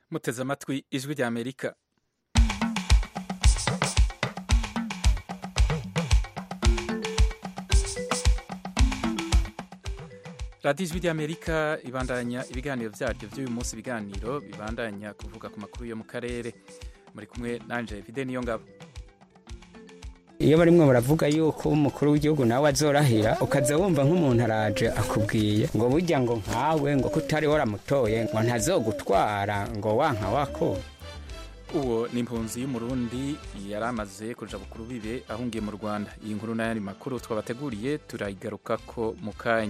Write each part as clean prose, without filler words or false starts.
muteze amatwi ijwi rya Amerika. radiyo ijwi rya Amerika ibandanya ibiganiro byaryo by'uyu munsi, ibiganiro bibandanya kuvuga ku makuru yo mu karere. Muri kumwe nanje Fide Niyongabo. Iyo barimwe baravuga yuko umukuru w'igihugu nawe azorahira, ukaza wumva nk'umuntu araje akubwiye ngo burya ngo nkawe ngo kutari waramutoye ngo ntazogutwara ngo wanka wako. Uwo ni impunzi y'umurundi yaramaze kuja bukuru bibe ahungiye mu Rwanda. Iyi nkuru n'ayandi makuru twabateguriye turayigarukako mu kanya.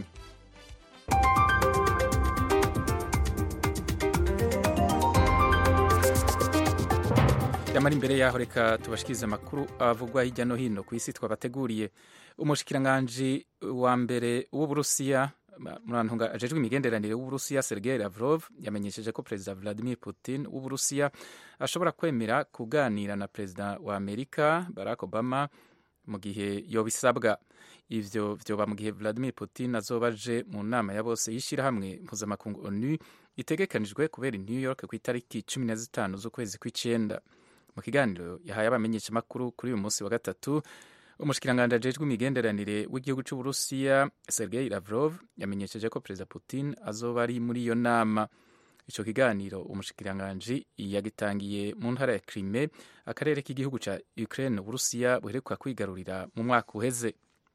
Yamara imbere yaho reka tubashikirize amakuru avugwa hirya no hino ku isi twabateguriye. Umushikiranganji wa mbere w'Uburusiya murantunga ajejwe imigenderanire w'Uburusiya Sergei Lavrov yamenyesheje ko Perezida Vladimir Putin w'Uburusiya ashobora kwemera kuganira na Perezida wa Amerika Barack Obama mu gihe yobisabwa. Ivyo vyoba mu gihe Vladimir Putin azoba aje mu nama ya bose y'ishirahamwe mpuzamakungu ONU itegekanijwe kubera i New York ku itariki 15 z'ukwezi kw'icenda. Mu kiganiro yahaye abamenyeshamakuru kuri uyu munsi wa gatatu, umushikiranganji ajejwe imigenderanire w'igihugu c'Uburusiya Sergei Lavrov yamenyesheje ko Perezida Putin azoba ari muri iyo nama. Ico kiganiro umushikiranganji yagitangiye mu ntara ya Crimea, akarere k'igihugu ca Ukraine Uburusiya buheruka kwigarurira mu mwaka uheze.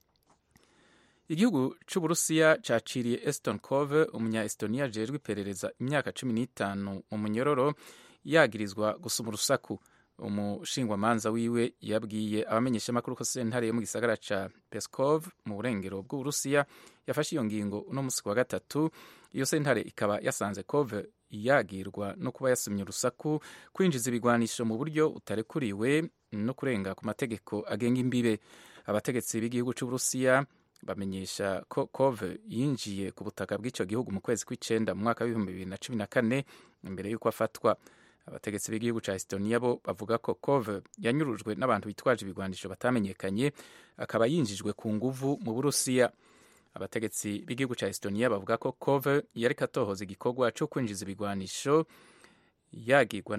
Igihugu c'Uburusiya caciriye Eston Kove, umunya Estonia ajejwe iperereza, imyaka 15 mu munyororo yagirizwa gusuma urusaku. Umushingwamanza wiwe yabwiye abamenyeshamakuru ko sentare yo mu gisagara ca Peskov mu burengero bw'Uburusiya yafashe iyo ngingo uno musi wa gatatu. Iyo sentare ikaba yasanze Kove yagirwa no kuba yasumye urusaku, kwinjiza ibigwanisho mu buryo utarekuriwe no kurenga ku mategeko agenga imbibe. Abategetsi b'igihugu c'Uburusiya bamenyesha ko Kove yinjiye ku butaka bw'ico gihugu mu kwezi kw'icenda mu mwaka w'2014 imbere y'uko afatwa. Abategetsi b'igihugu ca Estonia bo bavuga ko Kove yanyurujwe n'abantu bitwaje ibigwanisho batamenyekanye, akaba yinjijwe ku nguvu mu Burusiya. Abategetsi b'igihugu ca Estonia bavuga ko Kove yariko atohoza igikorwa co kwinjiza ibigwanisho vyagirwa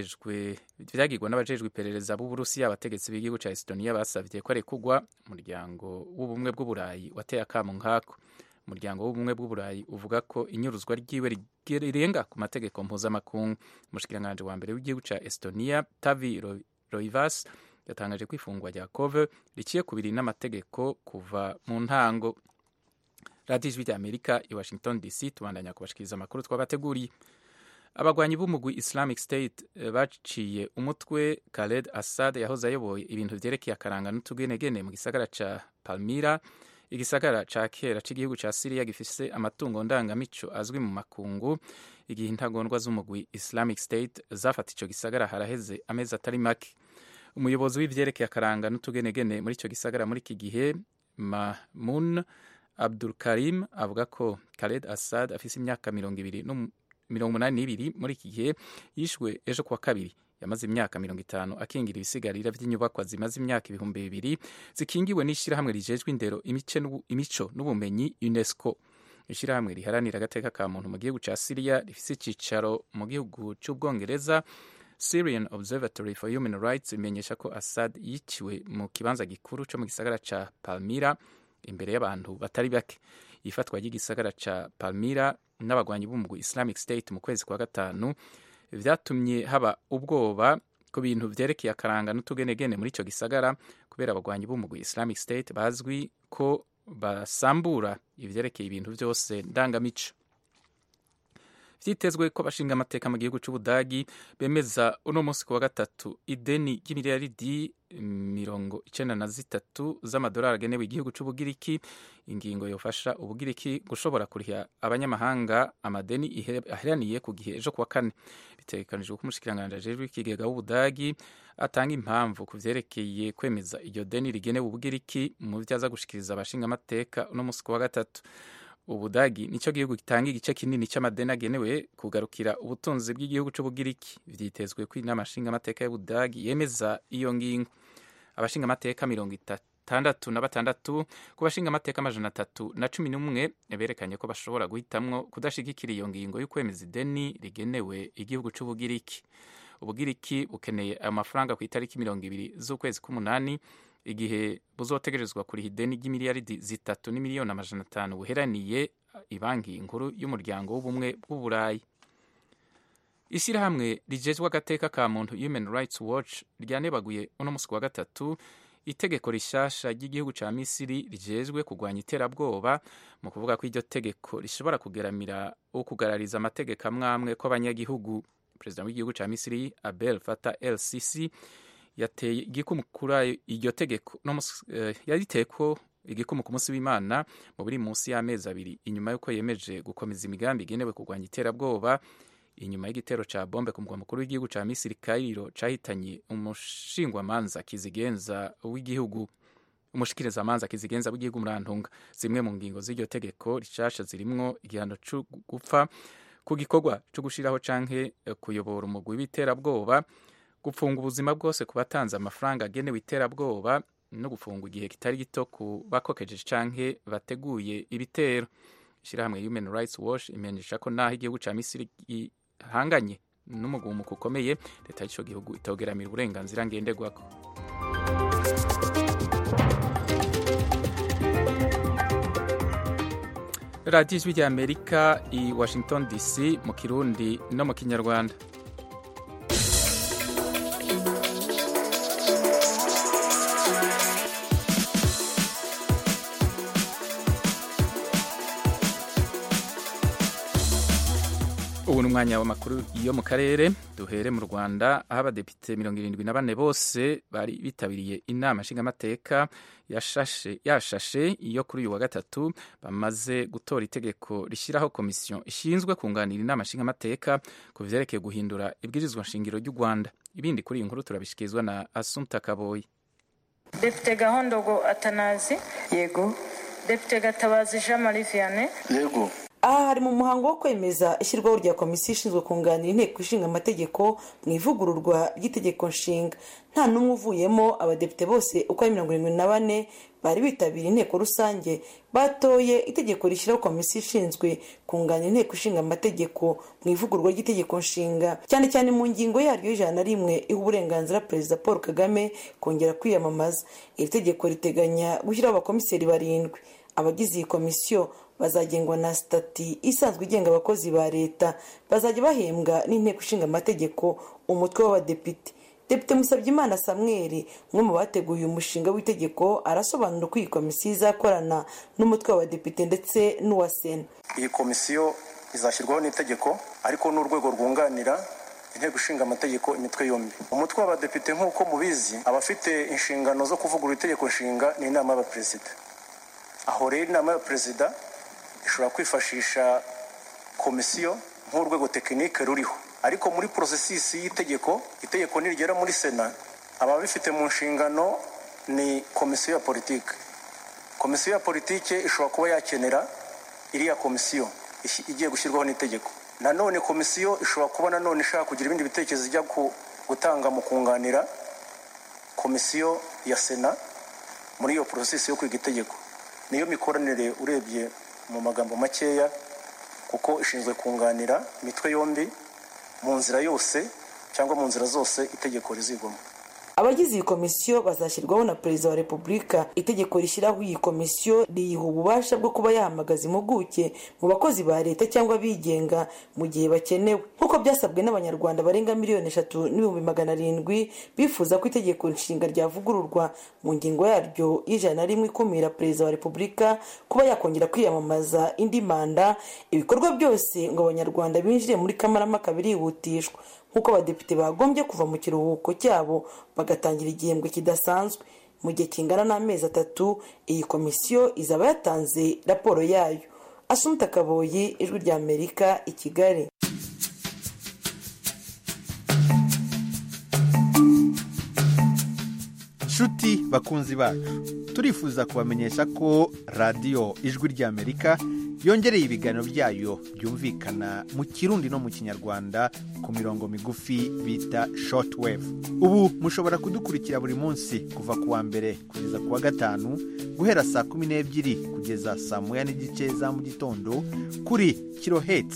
n'abajejwe iperereza b'Uburusiya. Abategetsi b'igihugu ca Estonia basavye ko arekurwa. Umuryango w'ubumwe bw'Uburayi wateye akamo nkako. Umuryango w'ubumwe bw'Uburayi uvuga ko inyuruzwa ryiwe rirenga ku mategeko mpuzamakungu. Umushikiranganji wa mbere w'igihugu ca Estonia Tavi Roivas yatangaje ko ifungwa rya Kove riciye kubiri n'amategeko kuva mu ntango. Radio Ijwi rya Amerika i Washington DC, tubandanya kubashikiriza amakuru twabateguriye. Abagwanyi b'umugwi Islamic State baciye umutwe Khaled Assad yahoze ayoboye ibintu vyerekeye akaranga n'utugenegene mu gisagara ca Palmyra, igisagara ca kera c'igihugu ca Syria gifise amatungo ndangamico azwi mu makungu. Igihe intagondwa z'umugwi Islamic State zafata ico gisagara haraheze amezi atari make. Umuyobozi w'ivyerekeye akaranga n'utugenegene muri ico gisagara muri iki gihe, Mahmoud Abdul Karim, avuga ko Khaled Assad afise imyaka 82 muri iki gihe yishwe ejo kuwa kabiri. Yamaze imyaka 50 akingira ibisigarira vy'inyubakwa zimaze imyaka 2000 zikingiwe n'ishirahamwe rijejwe indero, imico n'ubumenyi UNESCO. Ishirahamwe riharanira agateka ka muntu mu gihugu ca Syria rifise icicaro mu gihugu c'Ubwongereza, Syrian Observatory for Human Rights, imenyesha ko Assad yiciwe mu kibanza gikuru co mu gisagara ca Palmyra imbere y'abantu batari bake. Ifatwa ry'igisagara ca Palmyra n'abagwanyi b'umugwi Islamic State mu kwezi kwa gatanu vyatumye haba ubwoba ku bintu vyerekeye akaranga n'utugenegene muri ico gisagara, kubera abagwanyi b'umugwi Islamic State bazwi ko basambura ivyerekeye ibintu vyose ndangamico. Vyitezwe ko bashinga amateka mu gihugu c'Ubudagi bemeza uno munsi kuwa gatatu ideni ry'imiliyaridi 93 z'amadolari agenewe igihugu c'Ubugiriki. Ingingo yofasha Ubugiriki gushobora kuriha abanyamahanga amadeni aheraniye ku gihe ejo kuwa kane. Bitegekanijwe ko umushikiranganji ajejwe ikigega w'Ubudagi atanga impamvu ku vyerekeye kwemeza iryo deni rigenewe Ubugiriki mu vyaza gushikiriza abashinga amateka uno munsi kuwa gatatu. Ubudagi nico gihugu gitanga igice kinini c'amadeni agenewe kugarukira ubutunzi bw'igihugu c'Ubugiriki. Vyitezwe ko inama nshingamateka y'Ubudagi yemeza iyo ngingo. Abashingamateka 666 ku bashinga amateka 311 berekanye ko bashobora guhitamwo kudashigikira iyo ngingo y'ukwemeza ideni rigenewe igihugu c'Ubugiriki. Ubugiriki bukeneye amafaranga ku itariki 20 z'ukwezi k'umunani, igihe buzotegerezwa kuriha ideni ry'imiliyaridi 3 n'imiliyoni 500 buheraniye ibanki nkuru y'umuryango w'ubumwe bw'uburayi. Ishyirahamwe rijejwe agateka ka muntu Human Rights Watch ryanebaguye uno musi wa gatatu itegeko rishasha ry'igihugu ca Misiri rijejwe kugwanya iterabwoba mu kuvuga ko iryo tegeko rishobora kugeramira ukugarariza amategeko amwamwe kw'abanyagihugu. Perezida w'igihugu ca Misiri Abdel Fattah el-Sisi yateye igikumu kuri iryo tegeko yariteko igikumu ku munsi w'Imana mu biri munsi y'amezi abiri inyuma y'uko yemeje gukomeza imigambi igenewe kugwanya iterabwoba inyuma y'igitero ca bombe ku mugwa mukuru w'igihugu ca Misiri Cairo cahitanye umushingwamanza kizigenza w'igihugu umushikirizamanza kizigenza w'igihugu Murantunga. Zimwe mu ngingo z'iryo tegeko rishasha zirimwo igihano cyo gupfa ku gikorwa cyo gushiraho canke kuyobora umugwi w'iterabwoba, gufunga ubuzima bwose ku batanze amafaranga agenewe iterabwoba no gufunga igihe kitari gito ku bakokejeje canke bateguye ibitero. Ishirahamwe Human Rights Watch imenyesha ko naho igihugu ca Misiri hanganye n'umugumuko ukomeye, leta y'ico gihugu itogeramira uburenganzira ngenderwako. Radio Ijwi ry'Amerika i Washington DC mu Kirundi no mu Kinyarwanda. Ubu ni umwanya w'amakuru yo mu karere. Duhere mu Rwanda aho abadepite 74 bose bari bitabiriye inama nshingamateka yashashe iyo kuri uyu wa gatatu bamaze gutora itegeko rishyiraho komisiyo ishinzwe kunganira inama nshingamateka ku vyerekeye guhindura ibwirizwa nshingiro ry'u Rwanda. Ibindi kuri iyi nkuru turabishikizwa na Assumpta Kaboyi. Depite Gahondogo Atanazi. Yego. Depite Gatabazi Jean Marie Vianney. Yego. Aha hari mu muhango wo kwemeza ishyirwaho rya komisiyo ishinzwe kunganira inteko ishinga amategeko mu ivugururwa ry'itegeko nshinga. Nta n'umwe uvuyemo, abadepite bose uko ari 74 bari bitabiriye inteko rusange batoye itegeko rishyiraho komisiyo ishinzwe kunganira inteko ishinga amategeko mu ivugururwa ry'itegeko nshinga, cyane cyane mu ngingo yaryo y'101 iha uburenganzira Perezida Paul Kagame kongera kwiyamamaza. Iri tegeko riteganya gushyiraho abakomiseri 7. Abagize iyi komisiyo bazagengwa na stati isanzwe igenga abakozi ba leta, bazajya bahembwa n'inteko ishinga amategeko umutwe w'abadepite. Depite Musabyimana Samuel, umwe mu bateguye umushinga w'itegeko, arasobanura uko iyi komisiyo izakorana n'umutwe w'abadepite ndetse n'uwa Sena. Iyi komisiyo izashyirwaho n'itegeko ariko n'urwego rwunganira inteko ishinga amategeko imitwe yombi. Umutwe w'abadepite nk'uko mubizi abafite inshingano zo kuvugurura itegeko nshinga ni inama y'abaperezida. Aho rero inama y'abaperezida ishobora kwifashisha komisiyo nk'urwego tekinike ruriho, ariko muri processus y'itegeko nirigera muri Sena ababifite mu nshingano ni komisiyo ya politike. Komisiyo ya politike ishobora kuba yakenera iriya komisiyo igiye gushyirwaho n'itegeko. Nanone komisiyo ishobora kuba nanone ishaka kugira ibindi bitekerezo ijya gutanga mu kunganira komisiyo ya Sena muri iyo processus yo kwiga itegeko. Niyo mikoranire urebye mu magambo makeya, kuko ishinzwe kunganira imitwe yombi mu nzira yose cyangwa mu nzira zose itegeko rizigwamo. Abagize iyi komisiyo bazashyirwaho na Perezida wa Repubulika. Itegeko rishyiraho iyi komisiyo riyiha ububasha bwo kuba yahamagaza impuguke mu bakozi ba leta cyangwa bigenga mu gihe bakenewe, nk'uko byasabwe n'abanyarwanda barenga 3,700,000 bifuza ko itegeko nshinga ryavugururwa mu ngingo yaryo y'101 ikumira Perezida wa Repubulika kuba yakongera kwiyamamaza indi manda. Ibikorwa byose ngo abanyarwanda binjire muri Kamarampaka birihutishwa, nk'uko abadepite bagombye kuva mu kiruhuko cyabo bagatangira igihembwe kidasanzwe. Mu gihe kingana n'amezi 3 iyi komisiyo izaba yatanze raporo yayo. Assumpta Kaboyi, Ijwi ry'Amerika, i Kigali. nshuti bakunzi bacu, turifuza kubamenyesha ko radiyo ijwi ry'Amerika yongereye ibiganiro byayo byumvikana mu Kirundi no mu Kinyarwanda ku mirongo migufi bita shortwave. Ubu mushobora kudukurikira buri munsi kuva kuwa mbere kugeza kuwa gatanu guhera saa 12 kugeza saa 1:30 za mu gitondo kuri kilohertz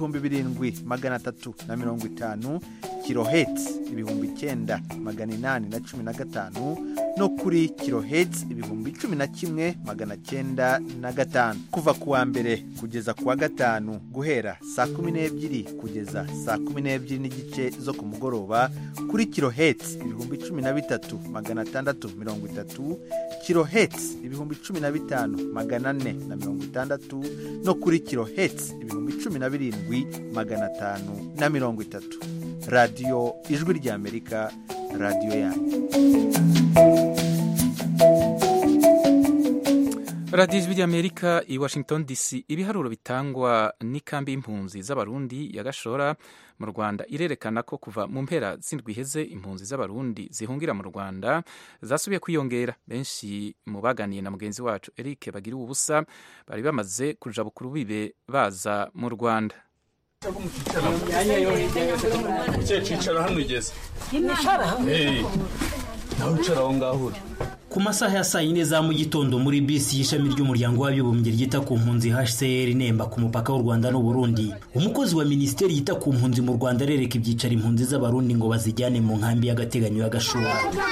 7350, kilohertz 9815 no kuri kilohertz 11905 kuva kuwa mbere kugeza kuwa gatanu guhera saa 12 kugeza saa 12:30 zo ku mugoroba kuri kilohertz 13630, kilohertz 15460 no kuri kilohertz 17530. Radio ijwi ry'Amerika, radio yanyu. Radio ijwi ry'Amerika i Washington DC. Ibiharuro bitangwa n'ikambi y'impunzi z'abarundi ya Gashora mu Rwanda irerekana ko kuva mu mpera z'indwi iheze impunzi z'abarundi zihungira mu Rwanda zasubiye kwiyongera. Benshi mu baganiye na mugenzi wacu Eric Bagira ubusa bari bamaze kuja bukuru bibe baza mu Rwanda. Ku masaha ya saa 4 za mu gitondo muri bisi y'ishami ry'umuryango w'abibumbye ryita ku mpunzi HCR Nemba ku mupaka w'u Rwanda n'u Burundi, umukozi wa ministeri yita ku mpunzi mu Rwanda arereka ibyicaro impunzi z'abarundi ngo bazijyane mu nkambi y'agateganyo ya Gashora.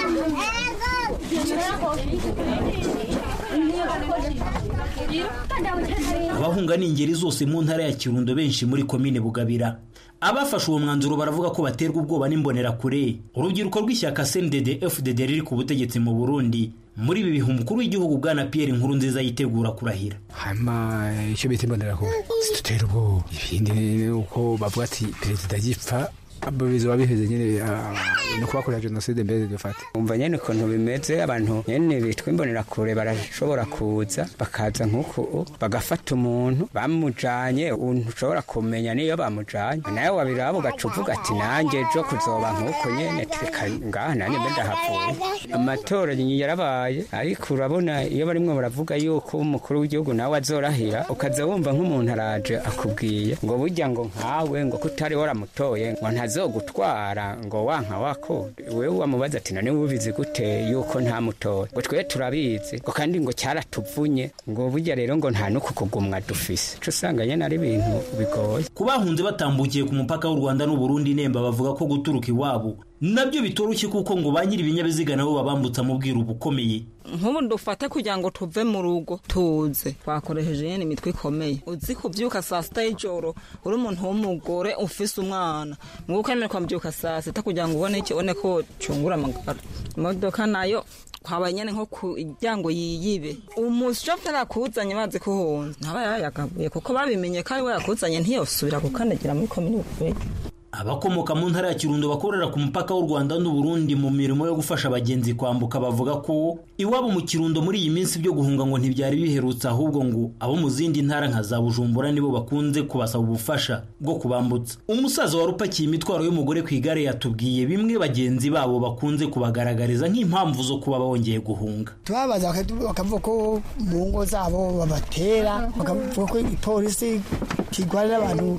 Abahunga n'ingeri zose mu ntara ya Kirundo, benshi muri komine Bugabira. Abafashe uwo mwanzuro baravuga ko baterwa ubwoba n'imbonera kure. Urubyiruko rw'ishyaka CNDD-FDD riri ku butegetsi mu Burundi muri ibi bihe umukuru w'igihugu bwana Pierre Nkurunziza yitegura kurahira. Hama icyo bita imbonera kure situtera ubwo ibindi uko bavuga ati perezida gipfa ababizo babiheze nyene no kubakorera genocide mbere dufate. Umva nyene ukuntu bimeze, abantu nyene bitwa imbonera kure barashobora kuza bakaza nkuko bagafata umuntu bamujanye, ushobora kumenya niyo bamujanye nawe wabirabo gacuvuga ati nanjye jo kuzoba nkuko nyene tireka ngaha nanye mbe ndahavuye. Amatora yarabaye, ariko urabona iyo barimwe baravuga yuko umukuru w'igihugu nawe azorahira, ukaza wumva nk'umuntu araje akubwiye ngo burya ngo nkawe ngo kutari waramutoye ngo ntazogutwara ngo wanka wako wewe wamubaza ati none ubizi gute yuko nta mutoye, ngo twe turabizi ngo kandi ngo cyaratuvunye ngo burya rero ngo nta nuko kugumwa dufise. Cyo usanga nyene ari ibintu bigoye. Kubahunze batambukiye ku mupaka w'u Rwanda n'u Burundi Nemba bavuga ko guturuka iwabo nabyo bitoroshye kuko ngo banyiri ibinyabiziga nabo babambutsa mu bwiru bukomeye. Nk'ubu ndufata kugira ngo tuve mu rugo tuze twakoresheje nyene imitwe ikomeye. Uzi kubyuka saa 6 y'ijoro uri umuntu w'umugore ufise umwana ngo ukemere kwambyuka saa 6 kugira ngo ubone iki one ko cungura amagara. Imodoka nayo kwabanyene nko kujyango yiyibe umushoferi akuzanye baze kuhonza ntaba yayagabuye kuko babimenye ko ari we yakuzanye ntiyosubira gukandagira muri komine. Abakomoka mu ntara ya Kirundo bakorera ku mupaka w'u Rwanda n'u Burundi mu mirimo yo gufasha abagenzi kwambuka bavuga ko iwabo mu Kirundo muri iyi minsi byo guhunga ngo ntibyari biherutse, ahubwo ngo abo mu zindi ntara nka za Bujumbura nibo bakunze kubasaba ubufasha bwo kubambutsa. Umusaza warupakiye imitwaro y'umugore ku igare yatubwiye bimwe bagenzi babo bakunze kubagaragariza nk'impamvu zo kuba bongeye guhunga. Tubabaza bakavuga ko mu ngo zabo babatera, bakavuga ko ipolisi kigwara abantu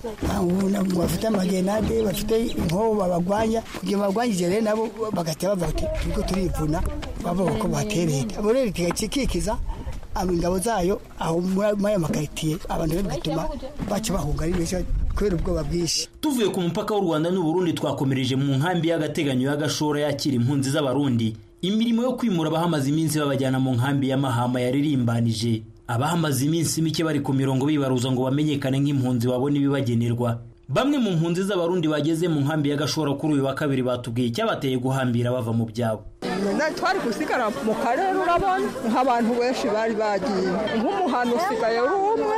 bafite amagenade bafite inkoho babagwanya kugira bagwanyije rero nabo bagateba bati turiko turivuna bavuga ko batereye. Abo rero kikikiza ingabo zayo aho muri makaritiye abantu bigatuma baca bahunga ari benshi kubera ubwoba bwinshi. Tuvuye ku mupaka w'u Rwanda n'u Burundi twakomereje mu nkambi y'agateganyo ya Gashora yakira impunzi z'abarundi. Imirimo yo kwimura abahamaze iminsi babajyana mu nkambi ya Mahama yaririmbanije. Abahamaze iminsi mike bari ku mirongo bibaruza ngo bamenyekane nk'impunzi babone ibibagenerwa. Bamwe mu mpunzi z'abarundi bageze mu nkambi ya Gashora kuri uyu wa kabiri batubwiye cyabateye guhambira bava mu byabo. Twari gusigara mu karere urabona nk'abantu benshi bari bagiye nk'umuhano usigaye uri umwe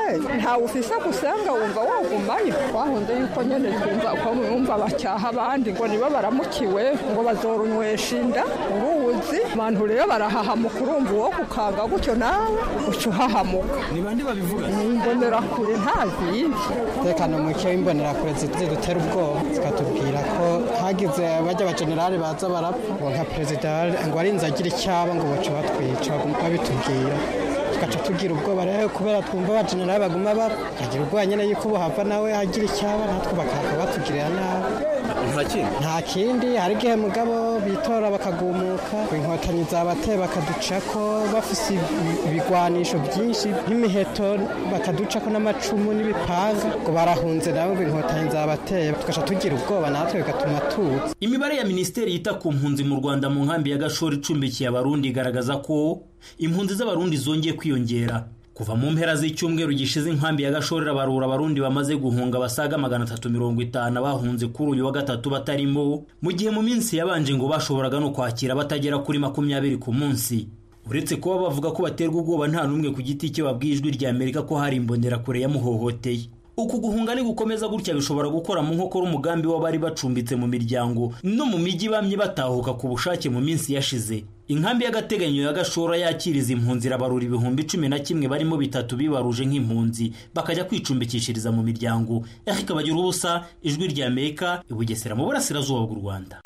ntawe ufise gusanga wumva wogumayo twahunze yuko nyene twumva uko mwumva bacyaha abandi ngo nibo baramukiwe ngo bazorunywesha inda uruzi abantu rero barahahamuka urumva uwo kukanga gutyo nawe uca uhahamuka ni bandi babivuga imbonerakure ntazindi tekano muke w'imbonerakure zidutera ubwoba zikatubwira ko hagize bajya abajenerali baza barapfa ngo nka perezida ngo arinze agira icyaba ngo baca batwica babitubwira tugaca tugira ubwoba rero kubera twumva abajenerali baguma bapfa tukagira ubwoba nyine yuko buhava nawe agira icyaba natwe bakava batugirira nabi nta kindi hari igihe mugabo bitora bakagumuka inkotanyi zabateye bakaducako bafise ibigwanisho byinshi nk'imiheto bakaducako n'amacumu n'ibipanga ngo barahunze nabo ngo inkotanyi zabateye tugaca tugira ubwoba natwe bigatuma tuza. Imibare ya Minisiteri yita ku mpunzi mu Rwanda mu nkambi ya Gashora icumbikiye abarundi igaragaza ko impunzi z'abarundi zongeye kwiyongera. Kuva mu mpera z'icyumweru gishize inkambi ya Gashorera barura abarundi bamaze guhunga basaga 350 bahunze kuri uyu wa gatatu batarimo, mu gihe mu minsi yabanje ngo bashoboraga no kwakira batagera kuri 20 ku munsi. Uretse kuba bavuga ko baterwa ubwoba nta numwe ku giti cye babwijwe rya Amerika ko hari imbonerakure yamuhohoteye. Uku guhunga ni gukomeza gutya bishobora gukora mu nkokora umugambi w'abari bacumbitse mu miryango no mu miji bamye batahuka ku bushake mu minsi yashize. Inkambi y'agateganyo ya Gashora yakiriza impunzi rabarura 11,000 barimo 3 bibaruje nk'impunzi bakajya kwicumbikishiriza mu miryango. Eric Bagira ubusa, Ijwi rya Amerika, i Bugesera mu burasirazuba bw'u Rwanda.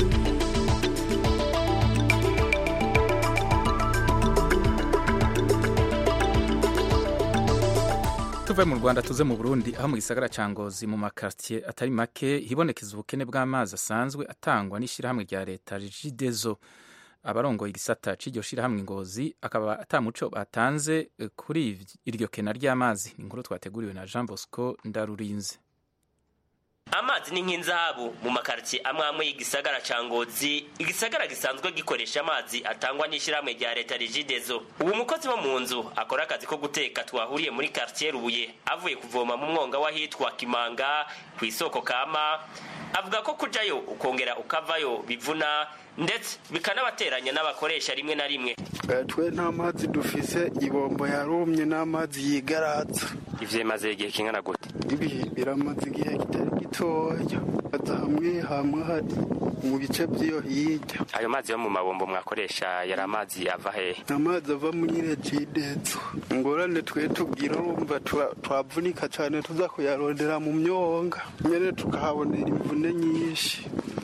Tuve mu Rwanda tuze mu Burundi, aho mu gisagara ca Ngozi mu makartier atari make hibonekeza ubukene bw'amazi asanzwe atangwa n'ishirahamwe rya leta Regideso. Abarongoye igisata c'iryo shirahamwe Ngozi akaba atamuco batanze kuri iryo kena ry'amazi. Inkuru twateguriwe na Jean Bosco Ndarurinze. Amazi ni nk'inzahabu mu makartier amwe y'igisagara ca Ngozi, igisagara gisanzwe gikoresha amazi atangwa n'ishirahamwe rya leta Regideso. Ubu mukozi wo mu nzu akora akazi ko guteka twahuriye muri quartier Rubuye avuye kuvoma mu mwonga wahitwa Kimanga ku isoko Kama, avuga ko kujayo ukongera ukavayo bivuna ndetse bikanabateranya n'abakoresha rimwe na rimwe. Twe nta mazi dufise, ibombo yarumye n'amazi yigaratsa. Ivyo maze igihe kingana gute? Ibi biramaze igihe kitari gitoya, hamwe hari mu bice by'iyo hirya. Ayo mazi yo mu mabombo mwakoresha yari amazi ava he? Amazi ava muri Regideso. Ngorane twe tubwira urumva twavunika cyane tuza kuyarondera mu myonga, nyene tukahabonera imvune nyinshi.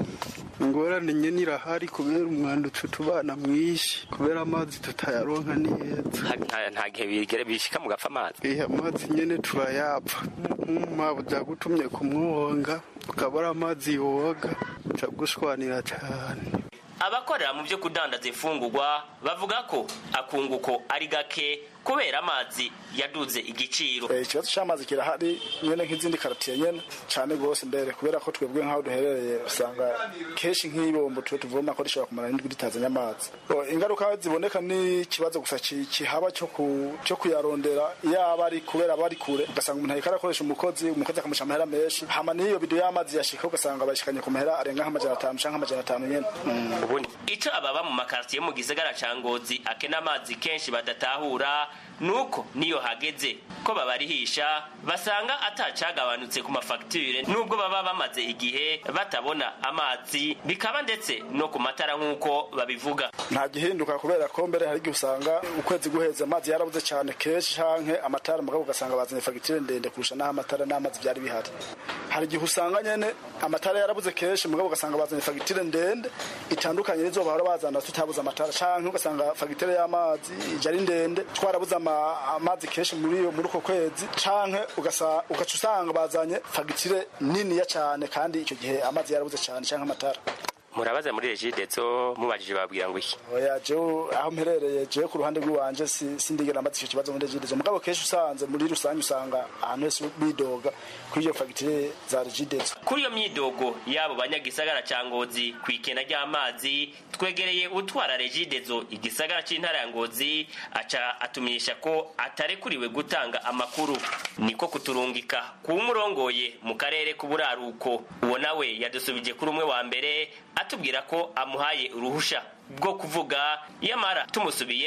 Ngorane nyene irahari kubera umwanda utubana mwishi, kubera amazi tutayaronka neza. Nta gihe bigere bishika mu gapfa amazi? Amazi nyene turayapfa. Mabuza gutumye ku mwonga ukabura amazi yoga uca gushwanira cyane. Abakorera mu byo kudandaza imfungurwa bavuga ko akunguko ari gake kubera amazi yaduze igiciro. Ikibazo cy'amazi kirahari nyene nk'izindi quartier nyene cyane gose mbere, kubera ko twebwe nk'aho duherereye usanga keshi nk'ibombo tuvoma ko rishobora kumara n'indwi ritazanye amazi. Ingaruka ziboneka ni ikibazo gusa kihaba cyo kuyarondera yaba ari kubera bari kure, ugasanga umuntu ariko arakoresha umukozi akamusha amahera menshi, hama niyo bido y'amazi yashika ugasanga bashikanye ku mahera arenga nk'amajana 5 canke amajana 5 nyene. Ico ababa mu makartier mu gisagara ca Ngozi akena amazi kenshi badatahura nuko niyo hageze ko babarihisha basanga atacagabanutse ku mafacture, nubwo baba bamaze igihe batabona amazi, bikaba ndetse no ku matara nk'uko babivuga. Nta gihinduka kubera ko mbere hari usanga ukwezi guheze amazi yarabuze cyane kenshi canke amatara mugabo ugasanga bazanye facture ndende kurusha naho amatara n'amazi byari bihari. Hari gihe usanga nyene amatara yarabuze kenshi mugabo ugasanga bazanye facture ndende itandukanye nizo bahora bazana tutabuze amatara, canke ugasanga facture y'amazi ijari ndende twarabuze amazi kenshi muri uko kwezi, canke ugaca usanga bazanye facture nini ya cyane kandi icyo gihe amazi yarabuze cyane canke amatara. Murabaza muri Regideso mubajije babwira ngo iki? Oya je aho mperereye je ku ruhande rw'iwanje sindigera amazi icyo kibazo muri Regideso, mugabo kenshi usanze muri rusange usanga ahantu hese bidoga kuri iyo facture za Regideso. Kuri iyo myidogo yabo banyagisagara ca Ngozi kwikena ry'amazi twegereye utwara Regideso igisagara c'intara ya Ngozi aca atumisha ko atarekuriwe gutanga amakuru, niko kuturungika ku murongoye mu karere k'uburaruko. Uwo nawe yadusubije kuri umwe wa mbere atubwira ko amuhaye uruhusha bwo kuvuga, yamara tumusubiye ko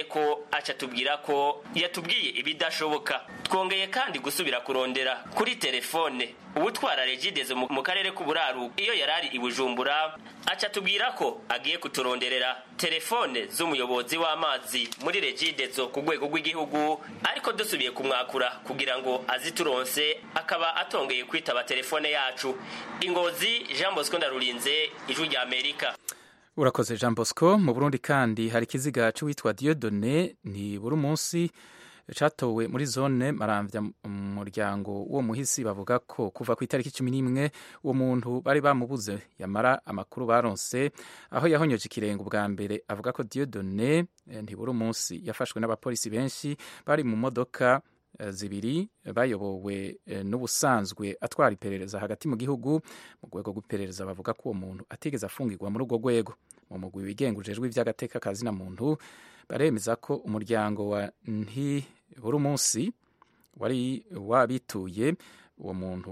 aca tubwira ko yatubwiye ibidashoboka. Twongeye kandi gusubira kurondera kuri telefone ubutwara Regidezo mu karere k'uburaru iyo yarari i Bujumbura, aca tubwira ko agiye kuturonderera telefone z'umuyobozi w'amazi muri Regidezo ku rwego rw'igihugu, ariko dusubiye kumwakura kugira ngo azituronse akaba atongeye kwitaba telefone yacu. Ingozi, Jean Bosco Ndarurinze, Ijwi rya Amerika. Urakoze Jean Bosco. Mu Burundi kandi hari ikiziga c'uwitwa Dieudonné Ntibura umunsi catowe muri zone Maramvya mu muryango w'uwo muhisi. Bavuga ko kuva ku itariki 11 uwo muntu bari bamubuze, yamara amakuru baronse aho yahonyoje ikirengo bwa mbere avuga ko Dieudonné Ntibura umunsi yafashwe n'abapolisi benshi bari mu modoka zibiri bayobowe n'ubusanzwe atwara iperereza hagati mu gihugu. Mu rwego rw'iperereza bavuga ko uwo muntu atigeze afungirwa muri urwo rwego. Mu mugwi wigenga ujejwe ivy'agateka kazina muntu baremeza ko umuryango wa Ntibura umunsi wari wabituye uwo muntu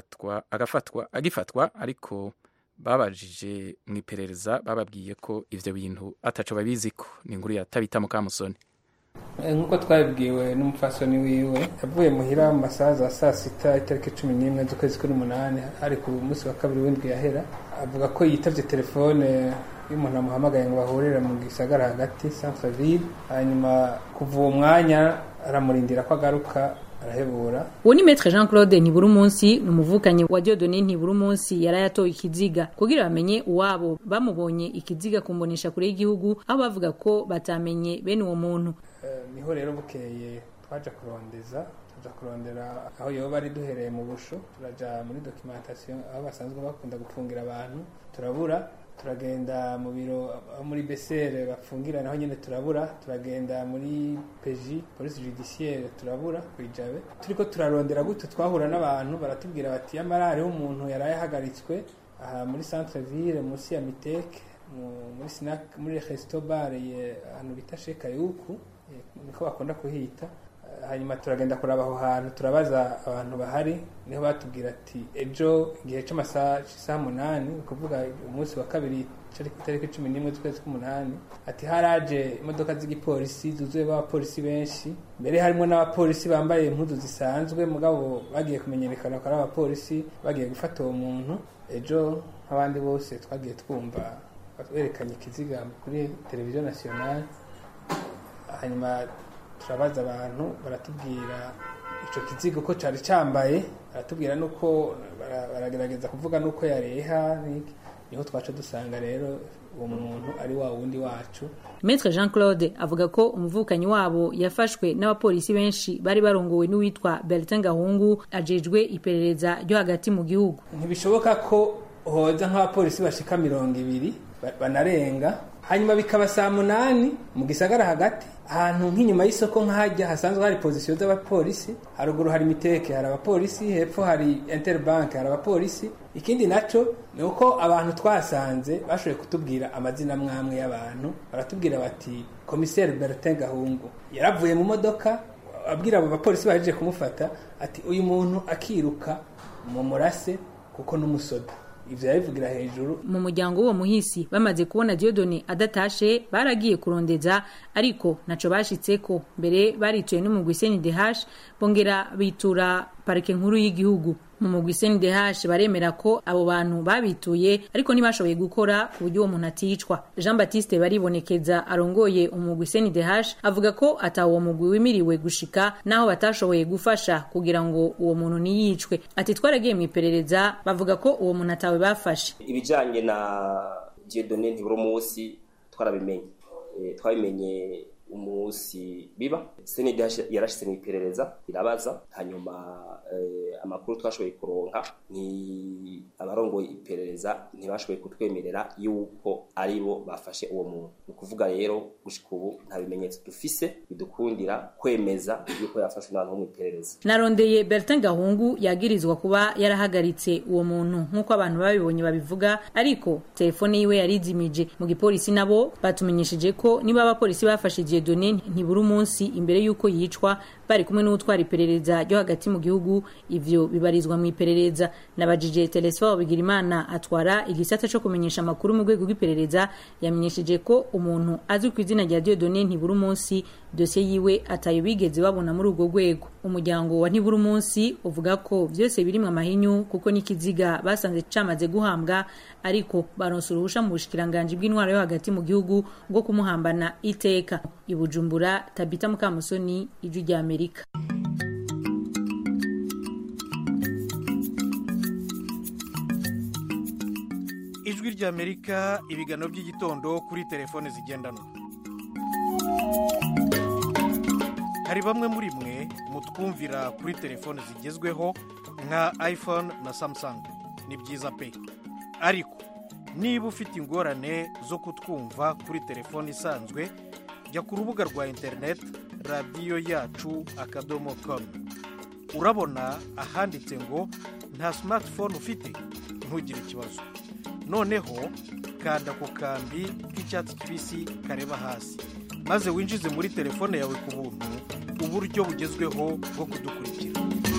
agifatwa, ariko babajije mu iperereza bababwiye ko ivyo bintu ataco babiziko. Ni inkuru ya Tabita Mukamusoni. Nk'uko twabibwiwe n'umupfasoni wiwe yavuye muhira mu masaha za saa sita itariki 11 z'ukwezi k'8 ari ku munsi wa kabiri w'indwi yahera. Avuga ko yitavye telefone y'umuntu amuhamagaye ngo bahurire mu gisagara hagati Centreville, hanyuma kuva uwo mwanya aramurindira ko agaruka arahebura. Uwo ni Maître Jean Claude Ntibura umunsi, n'umuvukanyi wa Dieudonné Ntibura umunsi yarayatoye ikiziga kugira bamenye uwabo. Bamubonye ikiziga kumbonesha kure y'igihugu aho bavuga ko batamenye bene uwo muntu. Niho rero bukeye twaja kurondera aho yoba ari duhereye mu busho, turaja muri documentation aho basanzwe bakunda gufungira abantu, turabura. Turagenda mu biro muri BCR bafungira naho nyene turabura. Turagenda muri PJ police judiciaire turabura kwijabe. Turiko turarondera gute twahura n'abantu baratubwira bati yamara hariho umuntu yarayahagaritswe aha muri Centreville munsi ya Miteke muri snack muri resto bar ahantu bita Sheka Yuku niko bakunda kuhita. Hanyuma turagenda kuraba aho hantu turabaza abantu bahari, niho batubwira ati ejo igihe c'amasaha 8 kuvuga umunsi wa kabiri tariki 11 z'ukwezi k'8 ati haraje imodoka z'igipolisi zuzuye b'abapolisi benshi, mbere harimo n'abapolisi bambaye impuzu zisanzwe, mugabo bagiye kumenyerekana ko ari abapolisi bagiye gufata uwo muntu. Ejo abandi bose twagiye twumva berekanye ikiziga kuri televiziyo nationale. Hanyuma turabaza abantu baratubwira ico kizigo ko cari cambaye, baratubwira nuko baragerageza kuvuga nuko yareha. Niho twaca dusanga rero uwo muntu ari wa wundi wacu. Maître Jean Claude avuga ko umuvukanyi wabo yafashwe n'abapolisi benshi bari barongowe n'uwitwa Bertin Gahungu ajejwe iperereza ryo hagati mu gihugu. Ntibishoboka ko hoza nk'abapolisi bashika 200 banarenga, hanyuma bikaba saa 8 mu gisagara hagati ahantu nk'inyuma y'isoko nk'ahajya hasanzwe hari position z'abapolisi. Haruguru hari Miteke hari abapolisi, hepfo hari Interbank hari abapolisi. Ikindi naco ni uko abantu twasanze bashoboye kutubwira amazina mwamwe y'abantu. Baratubwira bati Commissaire Bertin Gahungu yaravuye mu modoka abwira abo bapolisi baje kumufata ati uyu muntu akiruka mu murase kuko n'umusoda. Ivyo yabivugira hejuru. Mu muryango w'uwo muhisi bamaze kubona Dieudonné adatashe baragiye kurondeza, ariko naco bashitseko. Mbere barituye n'umugwi CNDH bongera bitura parike nkuru y'igihugu. Mu mugwi CNDH baremera ko abo bantu babituye ariko ntibashoboye gukora ku buryo uwo muntu aticwa. Jean Baptiste Baribonekeza arongoye umugwi CNDH avuga ko atawo mugwi wimiriwe gushika naho batashoboye gufasha kugira ngo uwo muntu niyicwe. Ati twaragiye mu iperereza bavuga ko uwo muntu atawe bafashe. Ibijanye na Dieudonné Ntibura umunsi twabimenye umusi biba. CNDH yarashitse mu iperereza irabaza, hanyuma amakuru twashoboye kuronka ni abarongoye iperereza ntibashoboye kutwemerera yuko aribo bafashe uwo muntu. Ukuvuga rero gushika ubu nta bimenyetso dufise bidukundira kwemeza yuko yafashwe n'abantu mu iperereza. Narondeye Bertin Gahungu yagirizwa kuba yarahagaritse uwo muntu nk'uko abantu babibonye babivuga, ariko telefone yiwe yarizimije. Mu gipolisi nabo batumenyesheje ko niba abapolisi bafashe Dieudonné Ntibura umunsi imbere yuko yicwa bari kumwe n'utwara iperereza ryo hagati mu gihugu. Ivyo bibarizwa mu iperereza. Nabajije Telesfo Bigirimana atwara igisata cyo kumenyesha amakuru mu rwego rw'iperereza, yamenyesheje ko umuntu azwi ku izina rya Dieudonné Ntiburumunsi dosiye yiwe atayo bigeze babona muri ubwo rwego. Umuryango wa Ntiburumunsi uvuga ko vyose birimwe amahinyu kuko n'ikiziga basanze camaze guhambwa, ariko baronse uruhusha mu bushikiranganje bw'intwaro yo hagati mu gihugu bwo kumuhambana iteka. I Bujumbura, Tabita Mukamusoni, Ijwi rya Amerika. Ijwi rya Amerika, ibiganiro by'igitondo kuri telefone zigendanwa. Hari bamwe muri mwe mutwumvira kuri telefone zigezweho nka iPhone na Samsung, ni byiza pe. Ariko niba ufite ingorane zo kutwumva kuri telefone isanzwe, jya ku rubuga rwa internet radiyo yacu .com. Urabona ahanditse ngo nta smartphone ufite, ntugire ikibazo. Noneho kanda ku kambi k'icyatsi kibisi kareba hasi, maze winjize muri telefone yawe ku buntu uburyo bugezweho bwo kudukurikira.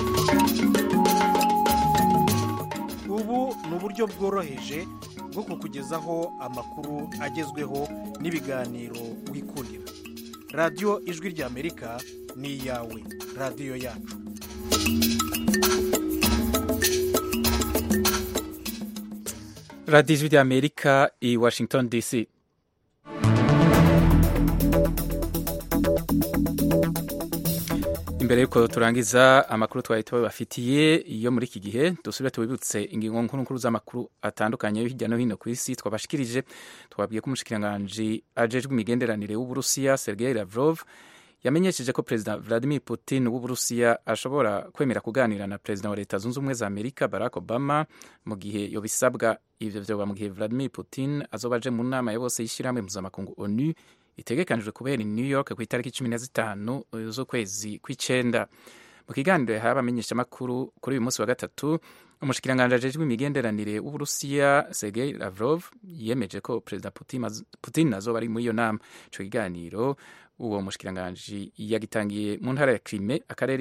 Ubu ni uburyo bworoheje bwo kukugezaho amakuru agezweho n'ibiganiro wikundira. Radiyo Ijwi rya Amerika ni iyawe, radiyo yacu. radiyo Ijwi rya Amerika i Washington DC. Imbere yuko turangiza amakuru twari tubafitiye iyo muri iki gihe, dusubire tubibutse ingingo nkuru z'amakuru atandukanye hirya no hino ku isi twabashikirije. Twabwiye ko umushikiranganji ajejwe imigenderanire w'Uburusiya Sergei Lavrov yamenyesheje ko Perezida Vladimir Putin w'Uburusiya ashobora kwemera kuganira na Perezida wa Leta Zunze Ubumwe za Amerika Barack Obama mu gihe yobisabwa. Ivyo vyoba mu gihe Vladimir Putin azoba aje mu nama ya bose y'ishirahamwe mpuzamakungu ONU itegekanijwe kubera i New York ku itariki 15 z'ukwezi kw'icenda. Mu kiganiro yahaye abamenyeshamakuru kuri uyu munsi wa gatatu, umushikiranganji ajejwe imigenderanire w'Uburusiya Sergei Lavrov yemeje ko Perezida Putin azoba ari muri iyo nama. Ico kiganiro uwo mushikiranganji yagitangiye mu ntara ya Crimea,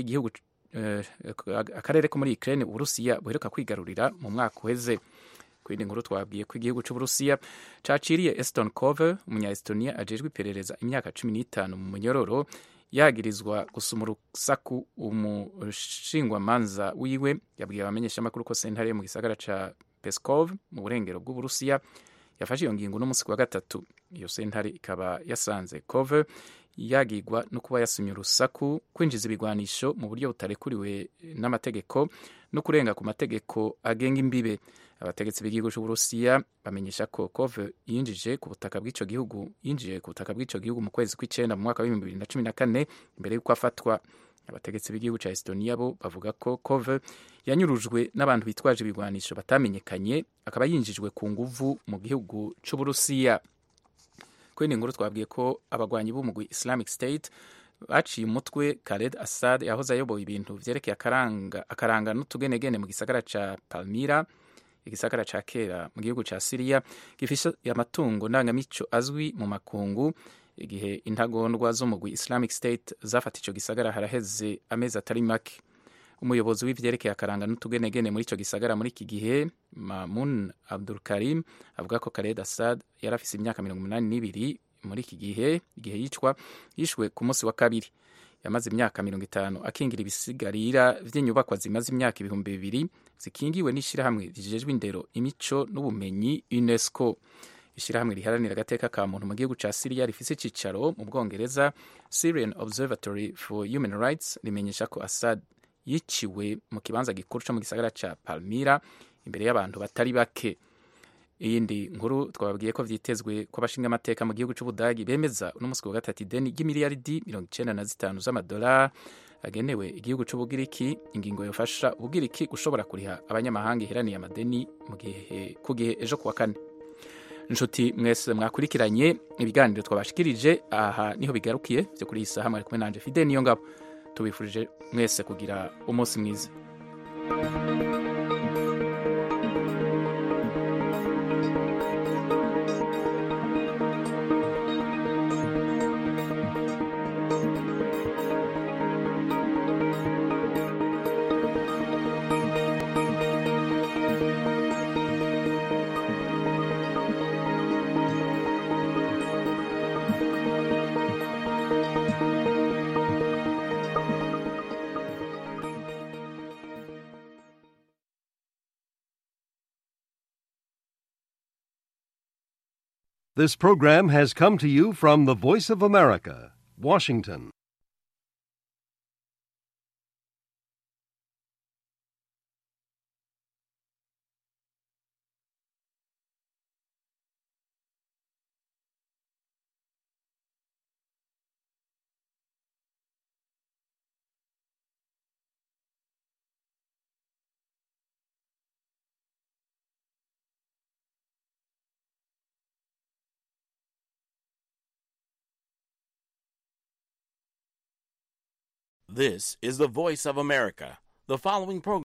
akarere ko muri Ukraine Uburusiya buheruka kwigarurira mu mwaka uheze. Kwindi nkuru twabwiye ko igihugu c'Uburusiya caciriye Eston Kover, umunya-Estonia ajejwe iperereza imyaka 15 mu munyororo, yagirizwa gusuma urusaku umushingwamanza wiwe. Yabwiye abamenyeshamakuru ko sentare mu gisagara ca Peskov mu burengero bw'Uburusiya yafashe iyo ngingo n'umunsi wa gatatu. Iyo sentare ikaba yasanze Kover yagirwa no kuba yasumye urusaku, kwinjiza ibigwanisho mu buryo butarekuriwe n'amategeko no kurenga ku mategeko agenga imbibe. Abategetsi b'igihugu c'Uburusiya bamenyesha ko Kover yinjiye ku butaka bw'ico gihugu mu kwezi kw'icenda mu mwaka wa 2014 imbere y'uko afatwa. Abategetsi b'igihugu ca Estonia bo bavuga ko Kover yanyurujwe n'abantu bitwaje ibigwanisho batamenyekanye, akaba yinjijwe ku nguvu mu gihugu c'Uburusiya. Kwindi nkuru twabwiye ko abagwanyi b'umugwi Islamic State baciye umutwe Khaled Assad yahoze ayoboye ibintu vyerekeye akaranga n'utugenegene mu gisagara ca Palmyra, igisagara ca kera mu gihugu ca Syria gifishe amatungo ndangamico azwi mu makungu. Igihe intagondwa z'umugwi Islamic State zafata ico gisagara haraheze amezi atari make. Umuyobozi w'ivyerekeye akaranga n'utugenegene muri ico gisagara muri iki gihe, Mamun Abdul Karim, avuga ko Khaled Assad yarafise imyaka 82 muri iki gihe yishwe ku munsi wa kabiri. Yamaze imyaka 50 akingira ibisigarira vy'inyubakwa zimaze imyaka 2000 zikingiwe n'ishirahamwe rijejwe indero, imico n'ubumenyi UNESCO. Ishirahamwe riharanira agateka ka muntu mu gihugu ca Syria rifise icicaro mu Bwongereza, Syrian Observatory for Human Rights, rimenyesha ko Assad yiciwe mu kibanza gikuru co mu gisagara ca Palmyra imbere y'abantu batari bake. Iyindi nkuru twababwiye ko vyitezwe ko abashinga amateka mu gihugu c'Ubudagi bemeza uno musi wa gatatu ideni ry'imiliyaridi 95 z'amadolari agenewe igihugu c'Ubugiriki, ingingo yofasha Ubugiriki gushobora kuriha abanyamahanga iheraniye amadeni ku gihe ejo kuwa kane. Nshuti mwese mwakurikiranye ibiganiro twabashikirije, aha niho bigarukiye vyo kuri iyi saha. Mwari kumwe nanje Fidel Niyongabo, tubifurije mwese kugira umunsi mwiza. This program has come to you from the Voice of America, Washington. This is the Voice of America. The following program